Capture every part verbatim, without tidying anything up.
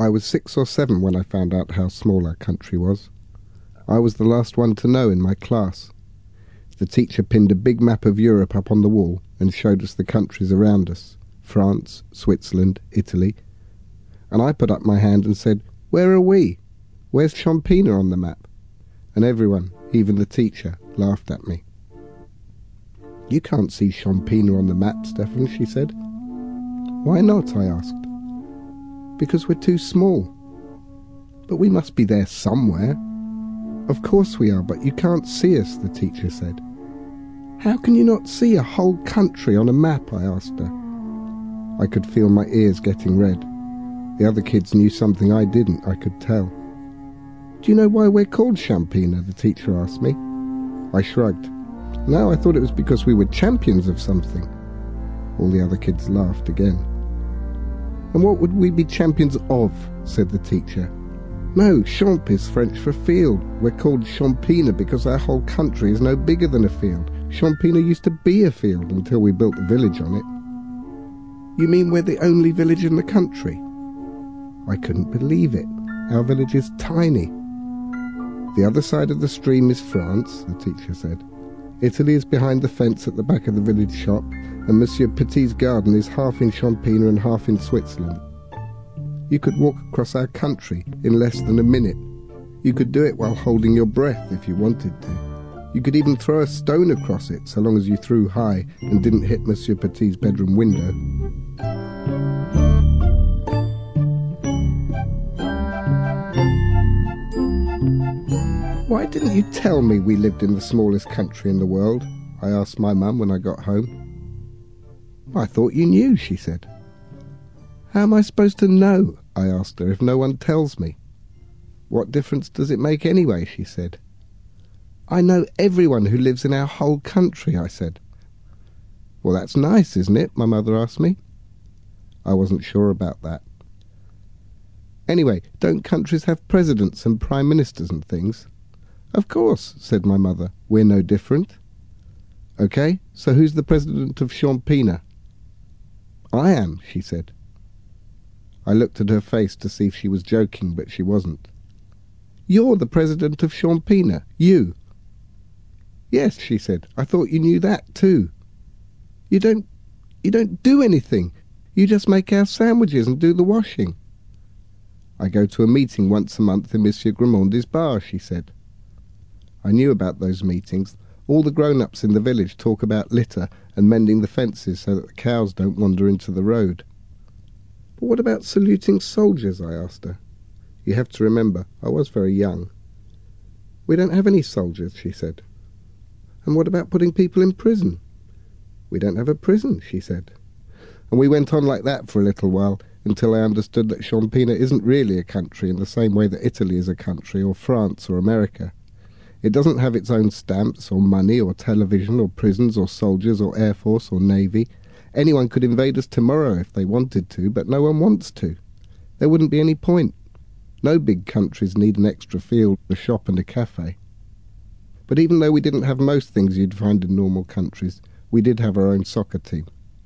I was six or seven when I found out how small our country was. I was the last one to know in my class. The teacher pinned a big map of Europe up on the wall and showed us the countries around us, France, Switzerland, Italy. And I put up my hand and said, "Where are we? Where's Champina on the map?" And everyone, even the teacher, laughed at me. "You can't see Champina on the map, Stefan," she said. "Why not?" I asked. "Because we're too small." "But we must be there somewhere." "Of course we are, but you can't see us," the teacher said. "How can you not see a whole country on a map?" I asked her. I could feel my ears getting red. The other kids knew something I didn't, I could tell. "Do you know why we're called Champina?" the teacher asked me. I shrugged. "No, I thought it was because we were champions of something." All the other kids laughed again. "And what would we be champions of?" said the teacher. "No, champ is French for field. We're called Champina because our whole country is no bigger than a field. Champina used to be a field until we built a village on it." "You mean we're the only village in the country?" I couldn't believe it. Our village is tiny. "The other side of the stream is France," the teacher said. "Italy is behind the fence at the back of the village shop, and Monsieur Petit's garden is half in Champina and half in Switzerland. You could walk across our country in less than a minute. You could do it while holding your breath if you wanted to. You could even throw a stone across it, so long as you threw high and didn't hit Monsieur Petit's bedroom window." "Why didn't you tell me we lived in the smallest country in the world?" I asked my mum when I got home. "I thought you knew," she said. "How am I supposed to know?" I asked her, "if no one tells me?" "What difference does it make anyway?" she said. "I know everyone who lives in our whole country," I said. "Well, that's nice, isn't it?" my mother asked me. I wasn't sure about that. "Anyway, don't countries have presidents and prime ministers and things?" "Of course," said my mother. "We're no different." "OK, so who's the president of Champina?" "I am," she said. I looked at her face to see if she was joking, but she wasn't. "You're the president of Champina, you?" "Yes," she said. "I thought you knew that too." You don't, you don't do anything. You just make our sandwiches and do the washing." "I go to a meeting once a month in Monsieur Grimondi's bar," she said. I knew about those meetings. All the grown-ups in the village talk about litter and mending the fences so that the cows don't wander into the road. "But what about saluting soldiers?" I asked her. You have to remember, I was very young. "We don't have any soldiers," she said. "And what about putting people in prison?" "We don't have a prison," she said. And we went on like that for a little while, until I understood that Champina isn't really a country in the same way that Italy is a country, or France, or America. It doesn't have its own stamps, or money, or television, or prisons, or soldiers, or air force, or navy. Anyone could invade us tomorrow if they wanted to, but no one wants to. There wouldn't be any point. No big countries need an extra field, a shop and a cafe. But even though we didn't have most things you'd find in normal countries, we did have our own soccer team.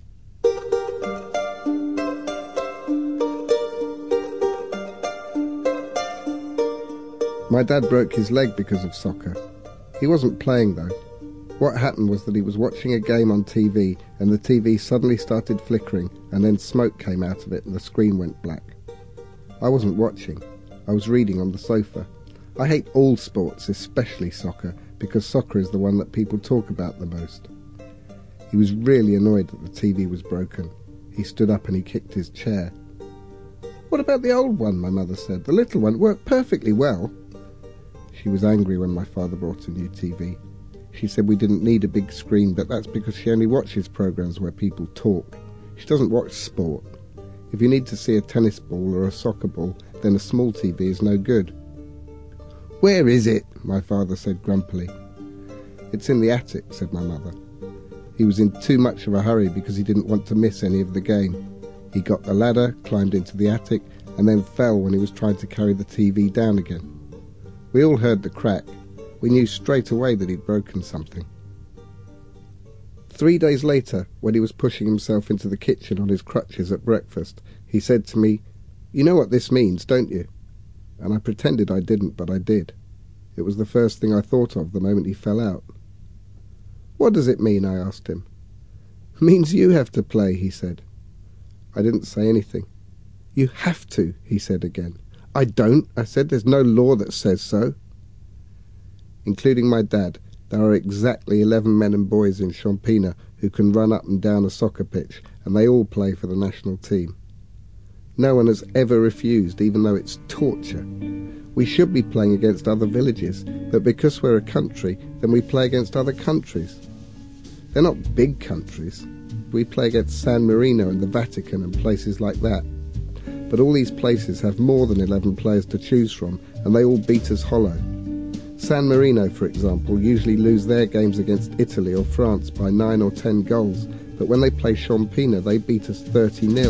My dad broke his leg because of soccer. He wasn't playing though. What happened was that he was watching a game on T V and the T V suddenly started flickering and then smoke came out of it and the screen went black. I wasn't watching. I was reading on the sofa. I hate all sports, especially soccer, because soccer is the one that people talk about the most. He was really annoyed that the T V was broken. He stood up and he kicked his chair. "What about the old one?" my mother said. "The little one worked perfectly well." She was angry when my father brought a new T V. She said we didn't need a big screen, but that's because she only watches programmes where people talk. She doesn't watch sport. If you need to see a tennis ball or a soccer ball, then a small T V is no good. "Where is it?" my father said grumpily. "It's in the attic," said my mother. He was in too much of a hurry because he didn't want to miss any of the game. He got the ladder, climbed into the attic, and then fell when he was trying to carry the T V down again. We all heard the crack. We knew straight away that he'd broken something. Three days later, when he was pushing himself into the kitchen on his crutches at breakfast, he said to me, You know what this means, don't you? And I pretended I didn't, but I did. It was the first thing I thought of the moment he fell out. What does it mean? I asked him. Means you have to play, he said. I didn't say anything. You have to, he said again. I don't, I said. There's no law that says so. Including my dad, there are exactly eleven men and boys in Champina who can run up and down a soccer pitch, and they all play for the national team. No one has ever refused, even though it's torture. We should be playing against other villages, but because we're a country, then we play against other countries. They're not big countries. We play against San Marino and the Vatican and places like that. But all these places have more than eleven players to choose from, and they all beat us hollow. San Marino, for example, usually lose their games against Italy or France by nine or ten goals, but when they play Champina, they beat us thirty nil.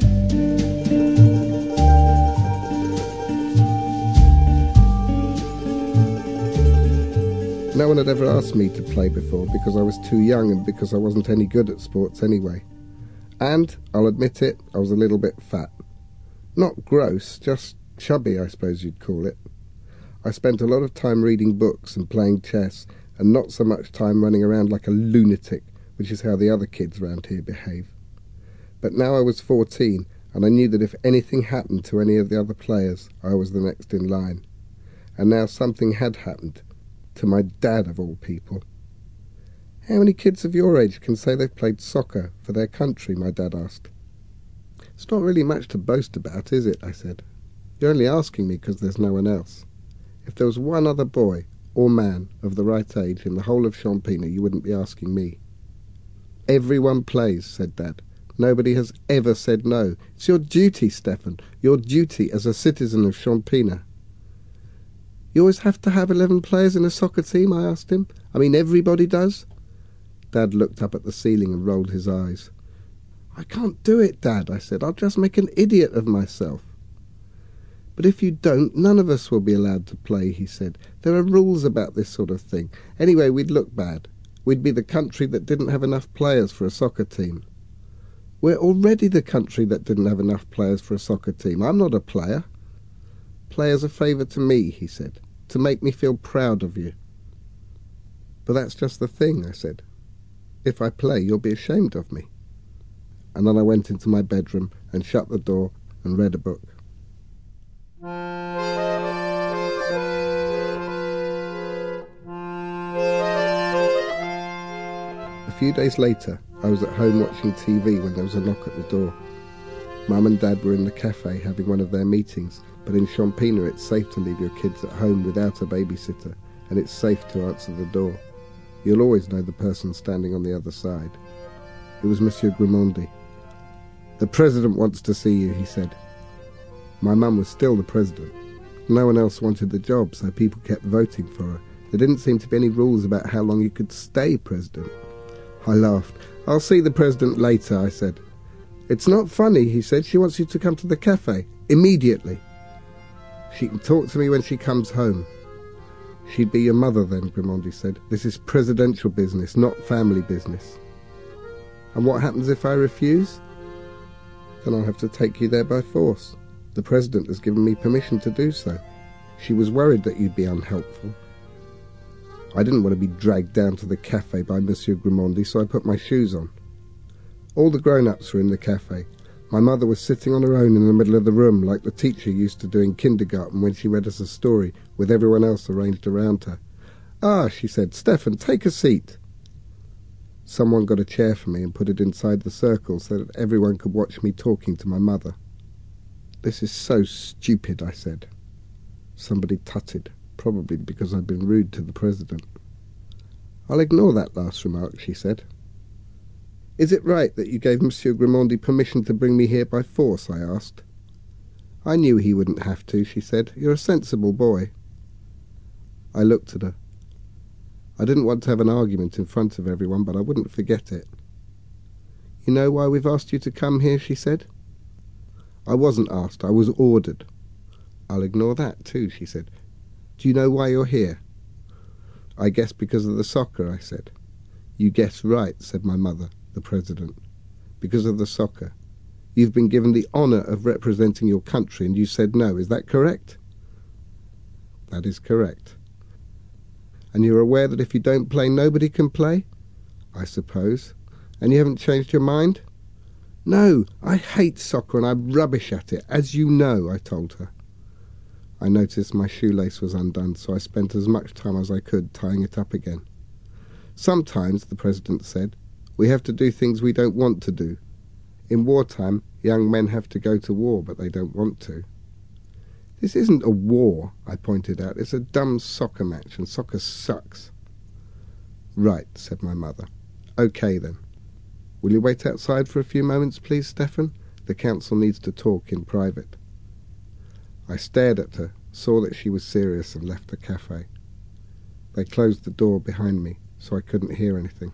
No one had ever asked me to play before because I was too young and because I wasn't any good at sports anyway. And, I'll admit it, I was a little bit fat. Not gross, just chubby, I suppose you'd call it. I spent a lot of time reading books and playing chess, and not so much time running around like a lunatic, which is how the other kids round here behave. But now I was fourteen, and I knew that if anything happened to any of the other players, I was the next in line. And now something had happened. To my dad, of all people. How many kids of your age can say they've played soccer for their country? My dad asked. It's not really much to boast about, is it? I said. You're only asking me because there's no one else. If there was one other boy or man of the right age in the whole of Champina, you wouldn't be asking me. Everyone plays, said Dad. Nobody has ever said no. It's your duty, Stefan, your duty as a citizen of Champina. You always have to have eleven players in a soccer team? I asked him. I mean, everybody does? Dad looked up at the ceiling and rolled his eyes. I can't do it, Dad, I said. I'll just make an idiot of myself. But if you don't, none of us will be allowed to play, he said. There are rules about this sort of thing. Anyway, we'd look bad. We'd be the country that didn't have enough players for a soccer team. We're already the country that didn't have enough players for a soccer team. I'm not a player. Play as a favour to me, he said. To make me feel proud of you. But that's just the thing, I said. If I play, you'll be ashamed of me. And then I went into my bedroom and shut the door and read a book. A few days later, I was at home watching T V when there was a knock at the door. Mum and Dad were in the cafe having one of their meetings, but in Champina it's safe to leave your kids at home without a babysitter, and it's safe to answer the door. You'll always know the person standing on the other side. It was Monsieur Grimondi. The President wants to see you, he said. My mum was still the President. No one else wanted the job, so people kept voting for her. There didn't seem to be any rules about how long you could stay President. I laughed. I'll see the President later, I said. It's not funny, he said. She wants you to come to the cafe. Immediately. She can talk to me when she comes home. She'd be your mother then, Grimondi said. This is presidential business, not family business. And what happens if I refuse? Then I'll have to take you there by force. The President has given me permission to do so. She was worried that you'd be unhelpful. I didn't want to be dragged down to the cafe by Monsieur Grimondi, so I put my shoes on. All the grown-ups were in the cafe. My mother was sitting on her own in the middle of the room, like the teacher used to do in kindergarten when she read us a story, with everyone else arranged around her. Ah, she said, Stefan, take a seat. Someone got a chair for me and put it inside the circle so that everyone could watch me talking to my mother. This is so stupid, I said. Somebody tutted, probably because I'd been rude to the President. I'll ignore that last remark, she said. Is it right that you gave Monsieur Grimondi permission to bring me here by force? I asked. I knew he wouldn't have to, she said. You're a sensible boy. I looked at her. I didn't want to have an argument in front of everyone, but I wouldn't forget it. You know why we've asked you to come here, she said. I wasn't asked, I was ordered. I'll ignore that too, she said. Do you know why you're here? I guess because of the soccer, I said. You guess right, said my mother, the President. Because of the soccer. You've been given the honour of representing your country and you said no. Is that correct? That is correct. And you're aware that if you don't play, nobody can play? I suppose. And you haven't changed your mind? No, I hate soccer and I'm rubbish at it, as you know, I told her. I noticed my shoelace was undone, so I spent as much time as I could tying it up again. Sometimes, the President said, we have to do things we don't want to do. In wartime, young men have to go to war, but they don't want to. This isn't a war, I pointed out. It's a dumb soccer match, and soccer sucks. Right, said my mother. OK, then. Will you wait outside for a few moments, please, Stefan? The council needs to talk in private. I stared at her, saw that she was serious, and left the cafe. They closed the door behind me, so I couldn't hear anything.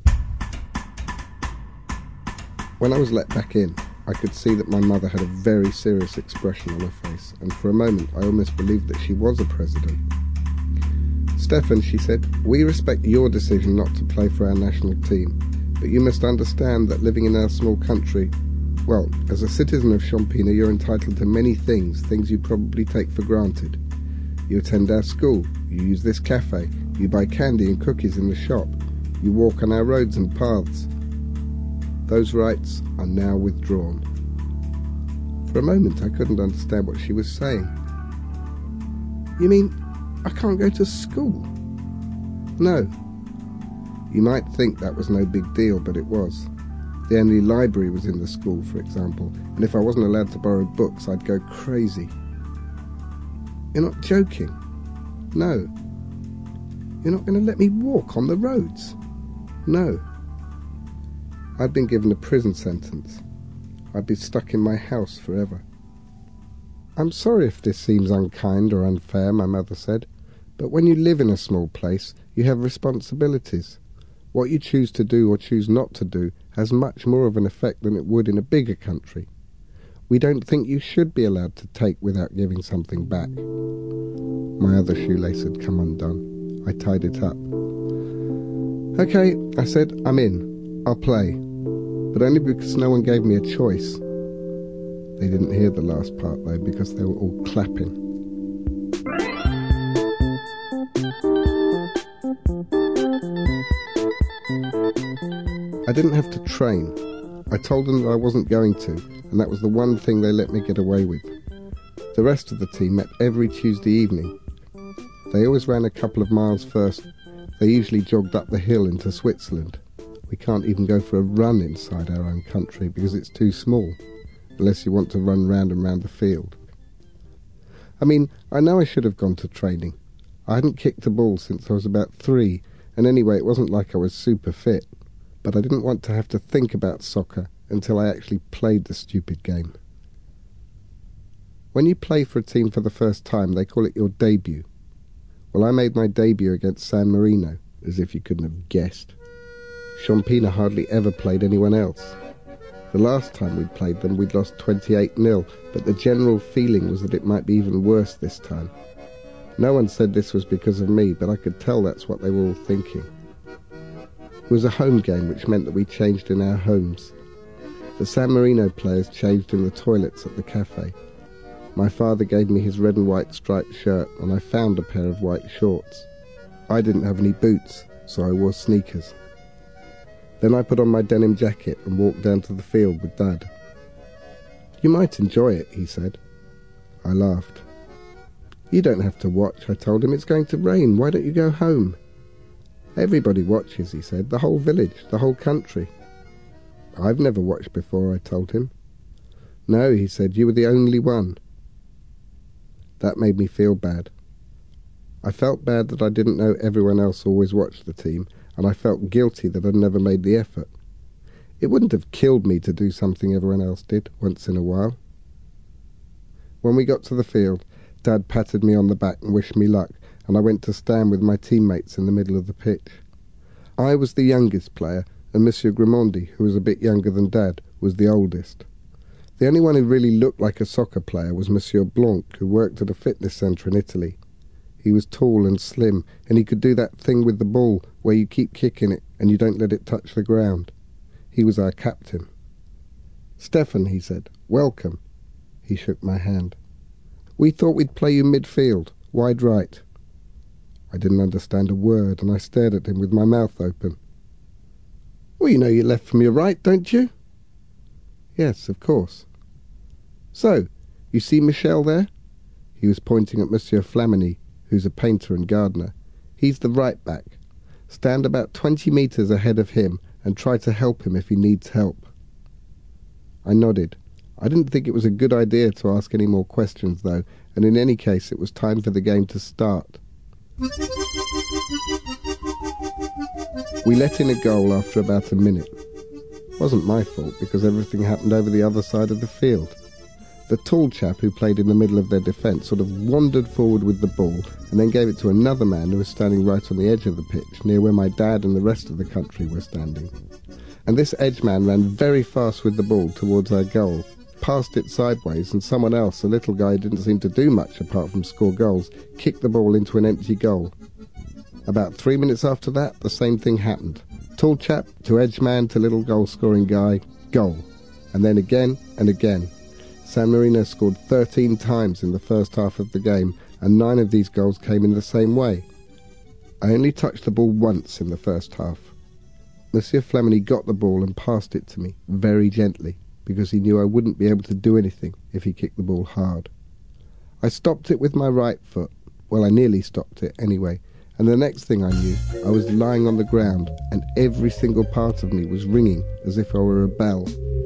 When I was let back in, I could see that my mother had a very serious expression on her face, and for a moment I almost believed that she was a president. Stefan, she said, we respect your decision not to play for our national team, but you must understand that living in our small country, well, as a citizen of Champina, you're entitled to many things, things you probably take for granted. You attend our school, you use this cafe, you buy candy and cookies in the shop, you walk on our roads and paths. Those rights are now withdrawn. For a moment I couldn't understand what she was saying. You mean I can't go to school? No. You might think that was no big deal, but it was. The only library was in the school, for example, and if I wasn't allowed to borrow books, I'd go crazy. You're not joking? No. You're not going to let me walk on the roads? No. I'd been given a prison sentence. I'd be stuck in my house forever. I'm sorry if this seems unkind or unfair, my mother said, but when you live in a small place, you have responsibilities. What you choose to do or choose not to do has much more of an effect than it would in a bigger country. We don't think you should be allowed to take without giving something back. My other shoelace had come undone. I tied it up. Okay, I said, I'm in. I'll play. But only because no one gave me a choice. They didn't hear the last part, though, because they were all clapping. I didn't have to train. I told them that I wasn't going to, and that was the one thing they let me get away with. The rest of the team met every Tuesday evening. They always ran a couple of miles first. They usually jogged up the hill into Switzerland. We can't even go for a run inside our own country because it's too small, unless you want to run round and round the field. I mean, I know I should have gone to training. I hadn't kicked a ball since I was about three, and anyway, it wasn't like I was super fit. But I didn't want to have to think about soccer until I actually played the stupid game. When you play for a team for the first time, they call it your debut. Well, I made my debut against San Marino, as if you couldn't have guessed. Champina hardly ever played anyone else. The last time we'd played them, we'd lost twenty-eight nil, but the general feeling was that it might be even worse this time. No one said this was because of me, but I could tell that's what they were all thinking. It was a home game, which meant that we changed in our homes. The San Marino players changed in the toilets at the cafe. My father gave me his red and white striped shirt, and I found a pair of white shorts. I didn't have any boots, so I wore sneakers. Then I put on my denim jacket and walked down to the field with Dad. You might enjoy it, he said. I laughed. You don't have to watch, I told him. It's going to rain. Why don't you go home? Everybody watches, he said. The whole village, the whole country. I've never watched before, I told him. No, he said, you were the only one. That made me feel bad. I felt bad that I didn't know everyone else always watched the team, and I felt guilty that I'd never made the effort. It wouldn't have killed me to do something everyone else did, once in a while. When we got to the field, Dad patted me on the back and wished me luck, and I went to stand with my teammates in the middle of the pitch. I was the youngest player, and Monsieur Grimondi, who was a bit younger than Dad, was the oldest. The only one who really looked like a soccer player was Monsieur Blanc, who worked at a fitness centre in Italy. He was tall and slim, and he could do that thing with the ball where you keep kicking it and you don't let it touch the ground. He was our captain. "Stefan," he said, "welcome." He shook my hand. "We thought we'd play you midfield, wide right." I didn't understand a word, and I stared at him with my mouth open. "Well, you know your left from your right, don't you?" "Yes, of course." "So, you see Michel there?" He was pointing at Monsieur Flamini, who's a painter and gardener. "He's the right back. Stand about twenty metres ahead of him and try to help him if he needs help." I nodded. I didn't think it was a good idea to ask any more questions, though, and in any case it was time for the game to start. We let in a goal after about a minute. It wasn't my fault, because everything happened over the other side of the field. The tall chap who played in the middle of their defence sort of wandered forward with the ball and then gave it to another man who was standing right on the edge of the pitch, near where my dad and the rest of the country were standing. And this edge man ran very fast with the ball towards our goal, passed it sideways, and someone else, a little guy who didn't seem to do much apart from score goals, kicked the ball into an empty goal. About three minutes after that, the same thing happened. Tall chap to edge man to little goal-scoring guy, goal. And then again and again. San Marino scored thirteen times in the first half of the game, and nine of these goals came in the same way. I only touched the ball once in the first half. Monsieur Flamini got the ball and passed it to me, very gently, because he knew I wouldn't be able to do anything if he kicked the ball hard. I stopped it with my right foot. Well, I nearly stopped it anyway, and the next thing I knew, I was lying on the ground, and every single part of me was ringing as if I were a bell.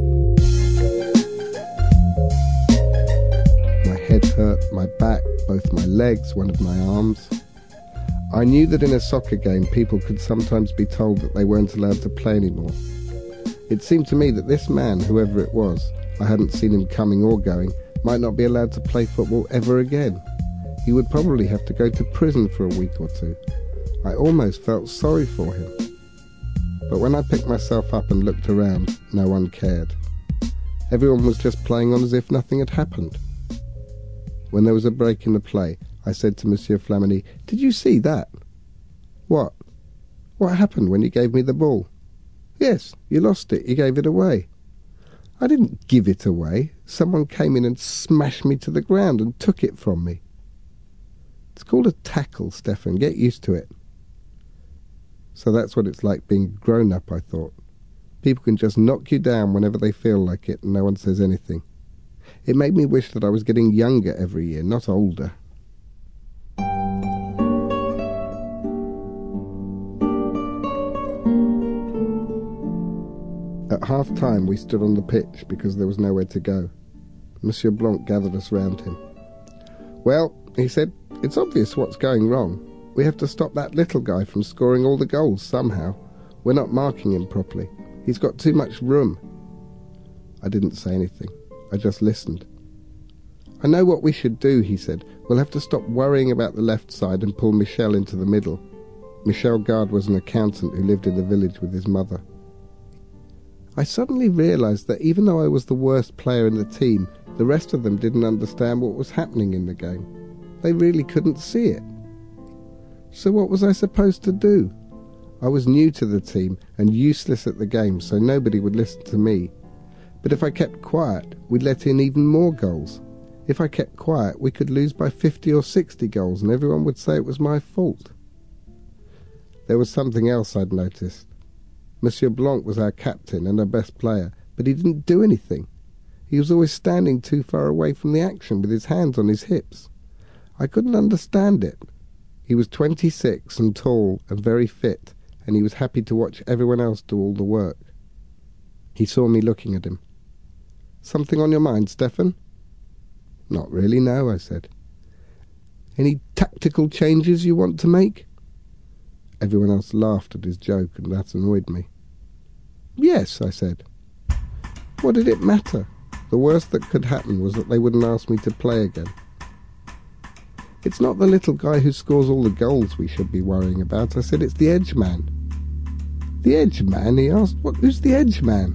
My head hurt, my back, both my legs, one of my arms. I knew that in a soccer game people could sometimes be told that they weren't allowed to play anymore. It seemed to me that this man, whoever it was, I hadn't seen him coming or going, might not be allowed to play football ever again. He would probably have to go to prison for a week or two. I almost felt sorry for him. But when I picked myself up and looked around, no one cared. Everyone was just playing on as if nothing had happened. When there was a break in the play, I said to Monsieur Flamini, "Did you see that?" "What?" "What happened when you gave me the ball?" "Yes, you lost it. You gave it away." "I didn't give it away. Someone came in and smashed me to the ground and took it from me." "It's called a tackle, Stefan. Get used to it." So that's what it's like being grown up, I thought. People can just knock you down whenever they feel like it and no one says anything. It made me wish that I was getting younger every year, not older. At half-time we stood on the pitch because there was nowhere to go. Monsieur Blanc gathered us round him. "Well," he said, "it's obvious what's going wrong. We have to stop that little guy from scoring all the goals somehow. We're not marking him properly. He's got too much room." I didn't say anything. I just listened. "I know what we should do," he said. "We'll have to stop worrying about the left side and pull Michel into the middle." Michel Gard was an accountant who lived in the village with his mother. I suddenly realised that even though I was the worst player in the team, the rest of them didn't understand what was happening in the game. They really couldn't see it. So what was I supposed to do? I was new to the team and useless at the game, so nobody would listen to me. But if I kept quiet, we'd let in even more goals. If I kept quiet, we could lose by fifty or sixty goals, and everyone would say it was my fault. There was something else I'd noticed. Monsieur Blanc was our captain and our best player, but he didn't do anything. He was always standing too far away from the action with his hands on his hips. I couldn't understand it. He was twenty-six and tall and very fit, and he was happy to watch everyone else do all the work. He saw me looking at him. "Something on your mind, Stefan?" "Not really, no," I said. "Any tactical changes you want to make?" Everyone else laughed at his joke, and that annoyed me. "Yes," I said. What did it matter? The worst that could happen was that they wouldn't ask me to play again. "It's not the little guy who scores all the goals we should be worrying about," I said. "It's the edge man." "The edge man?" he asked. "What? Who's the edge man?"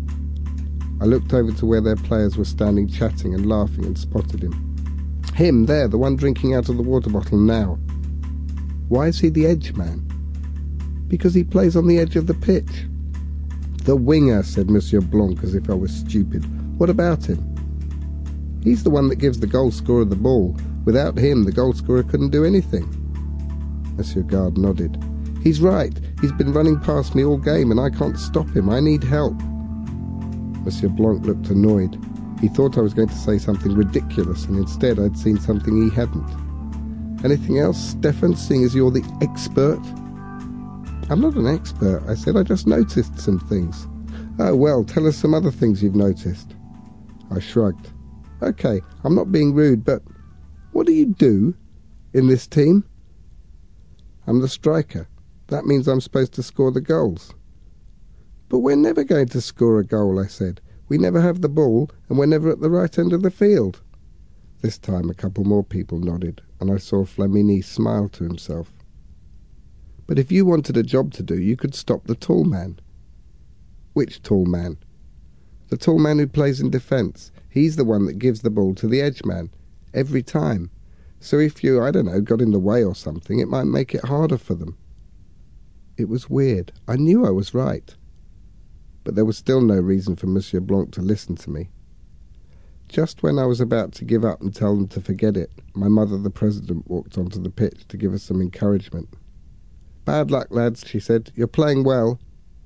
I looked over to where their players were standing chatting and laughing and spotted him. "Him there, the one drinking out of the water bottle now." "Why is he the edge man?" "Because he plays on the edge of the pitch." The winger, said Monsieur Blanc as if I was stupid. What about him? He's the one that gives the goal scorer the ball. Without him, the goal scorer couldn't do anything. Monsieur Garde nodded. He's right. He's been running past me all game and I can't stop him. I need help. Monsieur Blanc looked annoyed. He thought I was going to say something ridiculous, and instead I'd seen something he hadn't. Anything else, Stefan, seeing as you're the expert? I'm not an expert, I said. I just noticed some things. Oh, well, tell us some other things you've noticed. I shrugged. Okay, I'm not being rude, but what do you do in this team? I'm the striker. That means I'm supposed to score the goals. But we're never going to score a goal, I said. We never have the ball, and we're never at the right end of the field. This time a couple more people nodded, and I saw Flamini smile to himself. But if you wanted a job to do, you could stop the tall man. Which tall man? The tall man who plays in defence. He's the one that gives the ball to the edge man, every time. So if you, I don't know, got in the way or something, it might make it harder for them. It was weird. I knew I was right. But there was still no reason for Monsieur Blanc to listen to me. Just when I was about to give up and tell them to forget it, my mother, the president, walked onto the pitch to give us some encouragement. Bad luck, lads, she said. You're playing well.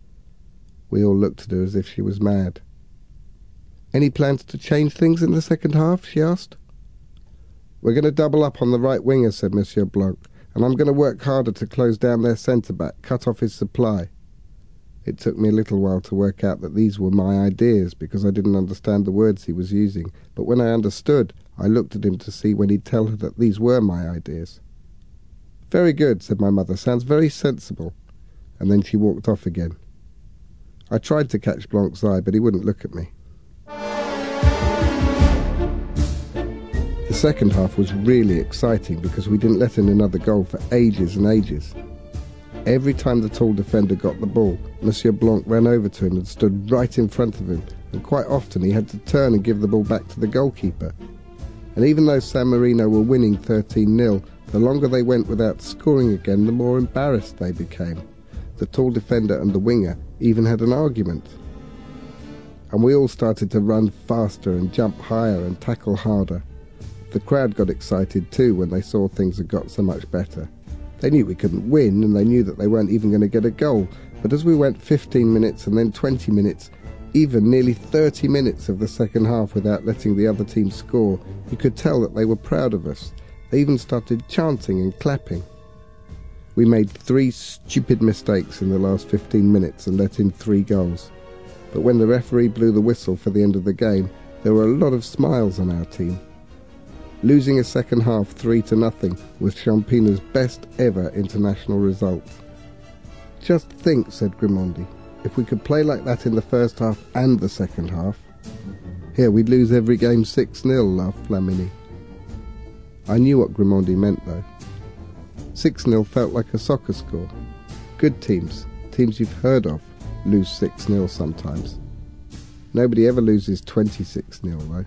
We all looked at her as if she was mad. Any plans to change things in the second half, she asked. We're going to double up on the right winger, said Monsieur Blanc, and I'm going to work harder to close down their centre-back, cut off his supply. It took me a little while to work out that these were my ideas, because I didn't understand the words he was using, but when I understood, I looked at him to see when he'd tell her that these were my ideas. Very good, said my mother, sounds very sensible. And then she walked off again. I tried to catch Blanc's eye, but he wouldn't look at me. The second half was really exciting because we didn't let in another goal for ages and ages. Every time the tall defender got the ball, Monsieur Blanc ran over to him and stood right in front of him, and quite often he had to turn and give the ball back to the goalkeeper. And even though San Marino were winning thirteen nil, the longer they went without scoring again, the more embarrassed they became. The tall defender and the winger even had an argument. And we all started to run faster and jump higher and tackle harder. The crowd got excited too when they saw things had got so much better. They knew we couldn't win, and they knew that they weren't even going to get a goal. But as we went fifteen minutes and then twenty minutes, even nearly thirty minutes of the second half without letting the other team score, you could tell that they were proud of us. They even started chanting and clapping. We made three stupid mistakes in the last fifteen minutes and let in three goals. But when the referee blew the whistle for the end of the game, there were a lot of smiles on our team. Losing a second half three to nothing was Champina's best ever international result. Just think, said Grimandi, if we could play like that in the first half and the second half. Here, we'd lose every game six nil, laughed Flamini. I knew what Grimandi meant, though. six nil felt like a soccer score. Good teams, teams you've heard of, lose six nil sometimes. Nobody ever loses twenty-six nil, though.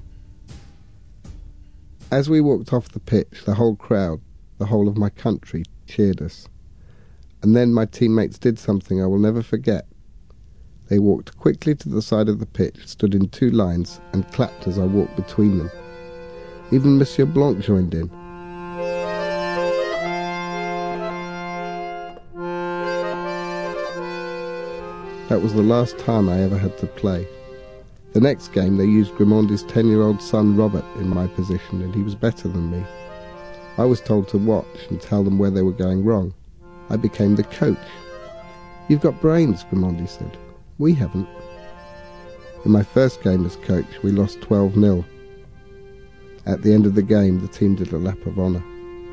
As we walked off the pitch, the whole crowd, the whole of my country, cheered us. And then my teammates did something I will never forget. They walked quickly to the side of the pitch, stood in two lines, and clapped as I walked between them. Even Monsieur Blanc joined in. That was the last time I ever had to play. The next game they used Grimandi's ten-year-old son Robert in my position, and he was better than me. I was told to watch and tell them where they were going wrong. I became the coach. You've got brains, Grimandi said. We haven't. In my first game as coach, we lost twelve nil. At the end of the game, the team did a lap of honour.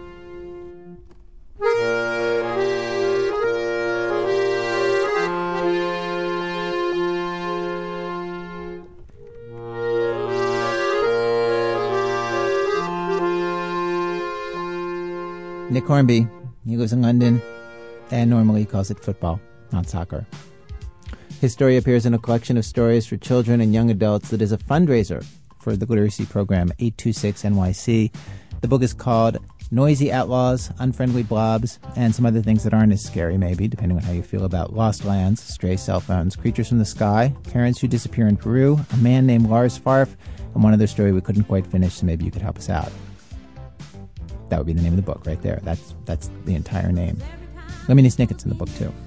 Nick Hornby, he lives in London and normally calls it football, not soccer. His story appears in a collection of stories for children and young adults that is a fundraiser for the literacy program eight two six N Y C. The book is called noisy outlaws, unfriendly blobs, and some other things that aren't as scary, maybe, depending on how you feel about lost lands, stray cell phones, creatures from the sky, parents who disappear in Peru, a man named Lars Farf, and one other story we couldn't quite finish, so maybe you could help us out. That would be the name of the book right there. That's that's the entire name. Lemony Snicket's in the book, too.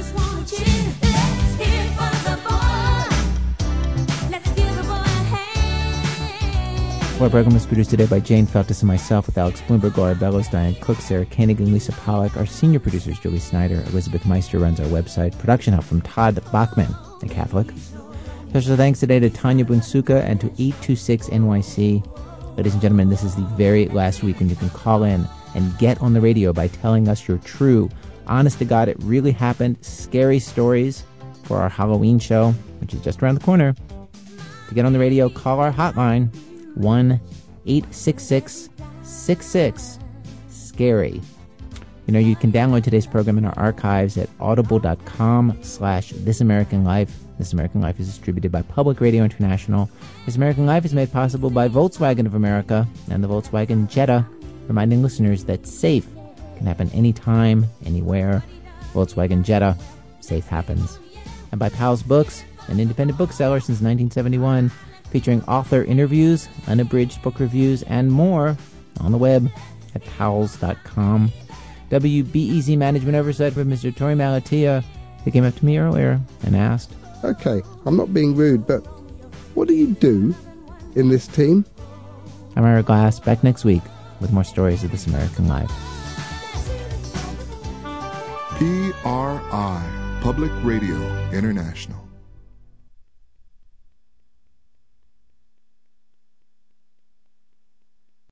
Our program was produced today by Jane Feltus and myself, with Alex Bloomberg, Laura Bellows, Diane Cook, Sarah Koenig, and Lisa Pollack. Our senior producers, Julie Snyder. Elizabeth Meister runs our website. Production help from Todd Bachman, a Catholic. Special thanks today to Tanya Bunsuka and to eight two six N Y C. Ladies and gentlemen, this is the very last week when you can call in and get on the radio by telling us your true, honest to God, it really happened, scary stories for our Halloween show, which is just around the corner. To get on the radio, call our hotline, one eight six six six six scary. You know, you can download today's program in our archives at audible.com slash This American Life. This American Life is distributed by Public Radio International. This American Life is made possible by Volkswagen of America and the Volkswagen Jetta, reminding listeners that safe can happen anytime, anywhere. Volkswagen Jetta, safe happens. And by Powell's Books, an independent bookseller since nineteen seventy-one, featuring author interviews, unabridged book reviews, and more on the web at powells dot com. W B E Z Management Oversight from Mister Torey Malatia, who came up to me earlier and asked, Okay, I'm not being rude, but what do you do in this team? I'm Ira Glass, back next week with more stories of This American Life. P R I, Public Radio International.